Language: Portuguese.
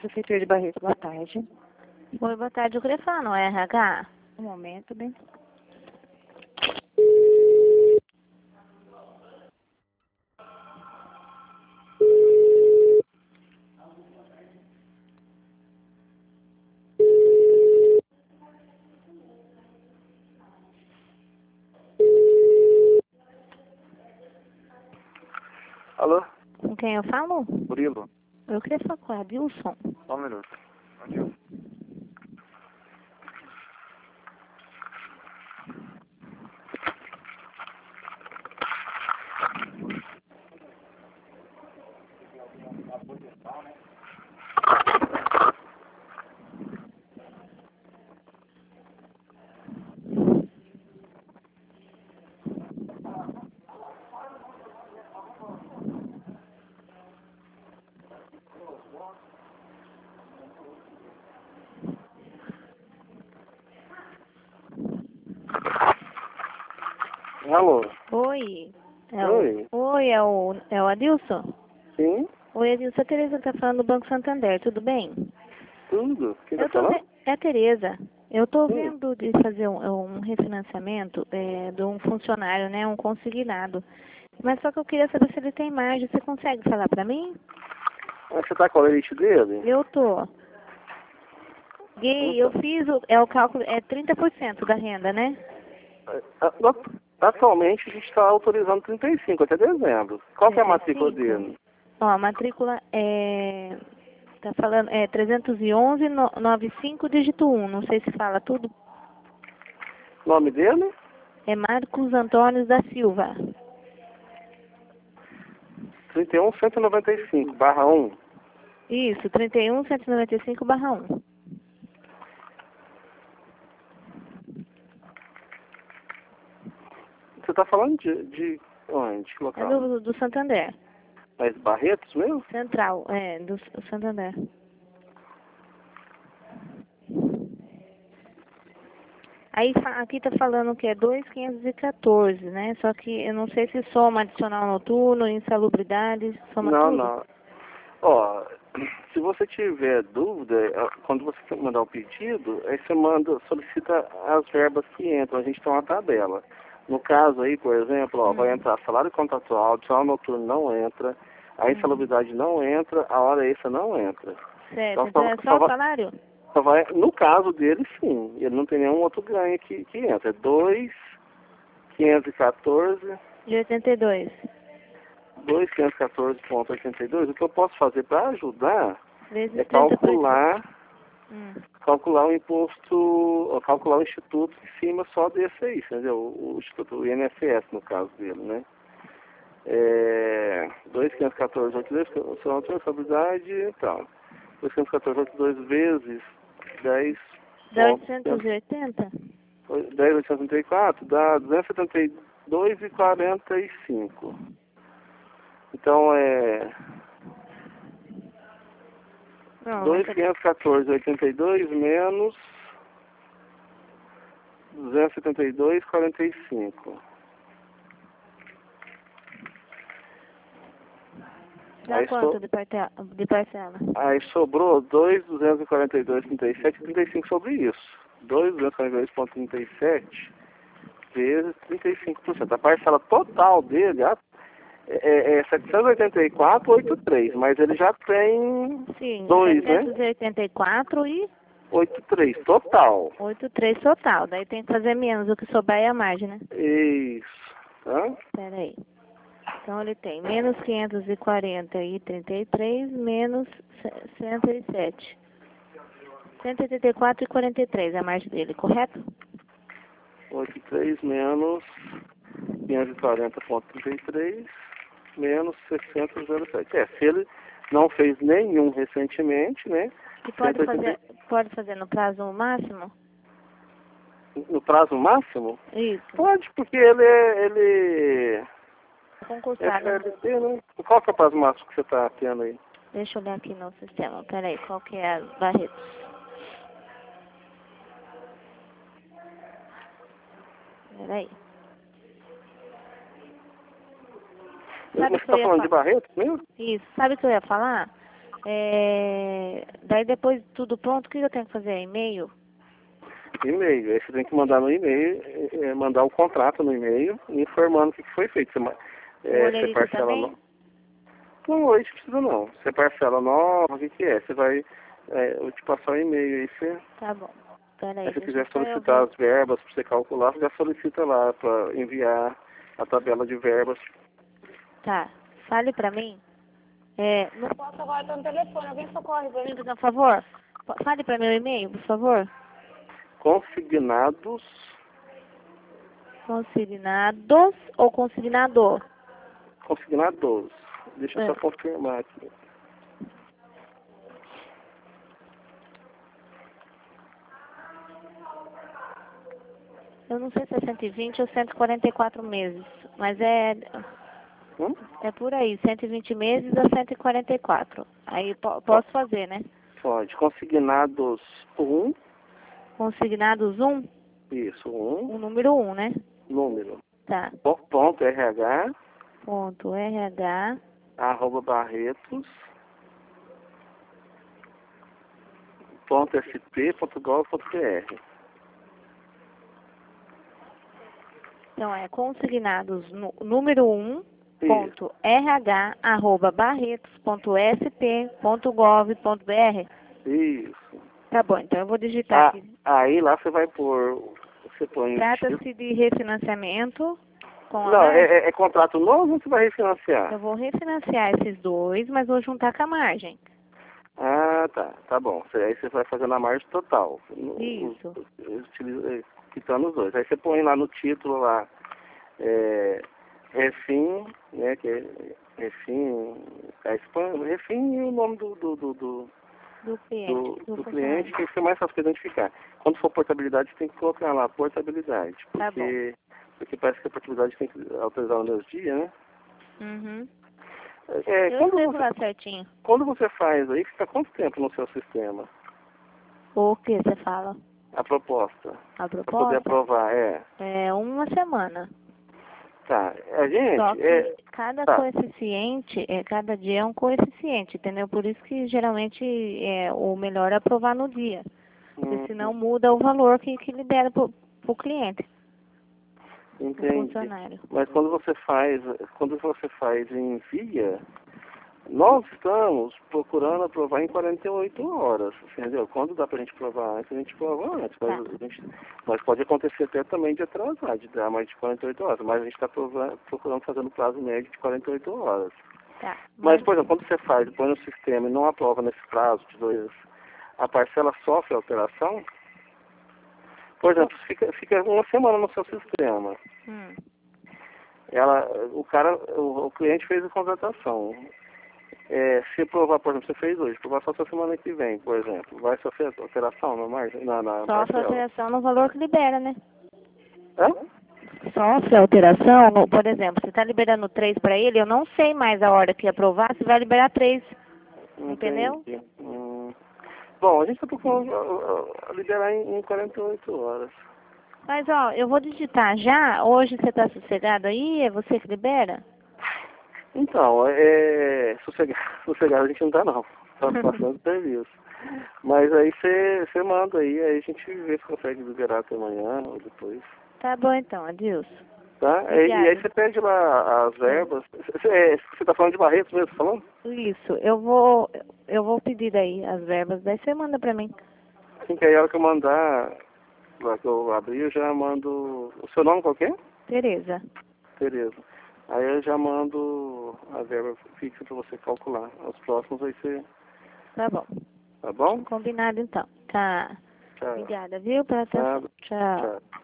Prefeitura de Barreto, boa tarde. Oi, boa tarde. Eu queria falar no RH. Um momento, bem. Alô? Com quem eu falo? Murilo? Eu queria falar com a Adilson. Só um minuto. Adilson. Alô? Oi. Oi. Oi, é o Adilson? Sim? Oi, Adilson. A Tereza tá falando do Banco Santander, tudo bem? Tudo? Quem tá Eu tô falando? É a Tereza. Eu tô Sim. vendo de fazer um refinanciamento de um funcionário, né? Um consignado. Mas só que eu queria saber se ele tem margem. Você consegue falar pra mim? Mas você tá com a limite dele? Eu tô. Gay, eu fiz o cálculo, é 30% da renda, né? Atualmente a gente está autorizando 35 até dezembro. Qual que é a matrícula 35? dele? Ó, a matrícula tá falando, 311-95, dígito 1, não sei se fala tudo. Nome dele? É Marcos Antônio da Silva. 31195/1. Isso, 31.195/1. Você tá falando de onde? Que É local? do Santander. Mas Barretos mesmo? Central, do Santander. Aí aqui tá falando que é 2.514, né? Só que eu não sei se soma adicional noturno, insalubridade, soma Não, tudo. não. Ó, se você tiver dúvida, quando você mandar o pedido, aí você solicita as verbas que entram. A gente tem uma tabela. No caso aí, por exemplo, ó, vai entrar salário contratual, adicional noturno não entra, a insalubridade não entra, a hora extra não entra. Certo, então é só o salário? Só vai, no caso dele, sim. Ele não tem nenhum outro ganho que entra. É 2.514. De 82. 2.514,82. O que eu posso fazer para ajudar Vezes é 30%. calcular o imposto, calcular o instituto em cima só desse aí, entendeu? O instituto, o INSS, no caso dele, né? 2.514,82, sua responsabilidade e tal. 2.514,82 vezes 10. Dá 880? 10.834 dá 272,45. Então é 2.514,82 menos 272,45. Dá quanto de parcela? Aí sobrou 2.242,37 e 35 sobre isso. 2.242,37 vezes 35%. A parcela total dele é 784,83, mas ele já tem Sim, 2, né? 784 e 83 total. 83 total. Daí tem que fazer menos, o que sobrar é a margem, né? Isso. Tá? Espera aí. Então ele tem menos 540,33 menos 107. 184,43 é a margem dele, correto? 83 menos 540,33 menos 607. Se ele não fez nenhum recentemente, né? E pode fazer no prazo máximo? No prazo máximo? Isso. Pode, porque ele Concursado. CLT, né? Qual que é o prazo máximo que você está tendo aí? Deixa eu olhar aqui no sistema. Peraí, qual que é a Barretos? Peraí. Você está falando de Barretos mesmo? Isso. Sabe o que eu ia falar? daí depois de tudo pronto, o que eu tenho que fazer? E-mail? E-mail. Aí você tem que mandar no e-mail, mandar o contrato no e-mail, informando o que foi feito. Você parcela também? Não, hoje precisa não. Você parcela nova, o que é? Você vai, eu te passar o e-mail aí, você... Tá bom. Peraí, Se você deixa quiser só eu solicitar ver. as verbas para você calcular, você já solicita lá para enviar a tabela de verbas. Tá, fale pra mim. Não posso agora, tô no telefone. Alguém socorre pra mim, por favor? Fale pra meu e-mail, por favor. Consignados, Consignados ou consignador? consignados. Deixa eu só confirmar aqui. Eu não sei se é 120 ou 144 meses, mas é por aí, 120 meses a 144. Aí posso fazer, né? Pode. Consignados 1. Consignados 1? Isso, 1. O número 1, né? Número. Tá. Ponto RH. Ponto RH. @barretos. .sp.gov.br. Então é consignados número 1, ponto RH, @barretos.sp.gov.br. Isso. Tá bom, então eu vou digitar aqui. Aí lá você vai pôr, você põe... Trata-se de refinanciamento com a Não, margem. é contrato novo ou você vai refinanciar? Eu vou refinanciar esses dois, mas vou juntar com a margem. Ah, tá bom. Aí você vai fazendo a margem total. Isso. Quitando os dois. Aí você põe lá no título lá, Refim, né, que é Refim, Refim e o nome do cliente, que fica mais fácil para identificar. Quando for portabilidade, você tem que colocar lá, portabilidade, porque parece que a portabilidade tem que autorizar o dia, né? Uhum. Eu escrevo lá certinho. Quando você faz aí, fica quanto tempo no seu sistema? O que você fala? A proposta. A Para poder proposta? aprovar, É uma semana. Tá. A gente... Só que coeficiente, cada dia é um coeficiente, entendeu? Por isso que geralmente o melhor é aprovar no dia. Porque senão muda o valor que libera pro cliente. Entendi. O funcionário. Mas quando você faz e envia, nós estamos procurando aprovar em 48 horas, entendeu? Quando dá pra gente provar antes, a gente prova antes. Mas pode acontecer até também de atrasar, de dar mais de 48 horas. Mas a gente está procurando fazer no prazo médio de 48 horas. Tá. Mas, por exemplo, quando você faz, põe no sistema e não aprova nesse prazo de 2, a parcela sofre alteração? Por exemplo, fica uma semana no seu sistema. O cliente fez a contratação. Se aprovar, por exemplo, você fez hoje, aprovar só semana que vem, por exemplo, vai sofrer alteração na margem? Sofre alteração no valor que libera, né? Hã? Sofre alteração, por exemplo, você está liberando 3 para ele, eu não sei mais a hora que aprovar, se vai liberar 3. Entendeu? Bom, a gente está procurando liberar em 48 horas. Mas, ó, eu vou digitar já. Hoje você está sossegado aí? É você que libera? Então, sossegado a gente não está, não. Está passando serviço. Mas aí você manda aí a gente vê se consegue liberar até amanhã ou depois. Tá bom, então. Adeus. Tá? E aí você pede lá as verbas. Você está falando de Barretos mesmo, falando? Isso. Eu vou pedir aí as verbas. Daí você manda para mim. Assim que aí a hora que eu mandar, lá que eu abrir, eu já mando... O seu nome qual que é? Tereza. Tereza. Aí eu já mando a verba fixa para você calcular. Os próximos aí você... Tá bom. Tá bom? Combinado, então. Tá. Tchau. Obrigada, viu, pela atenção. Tchau.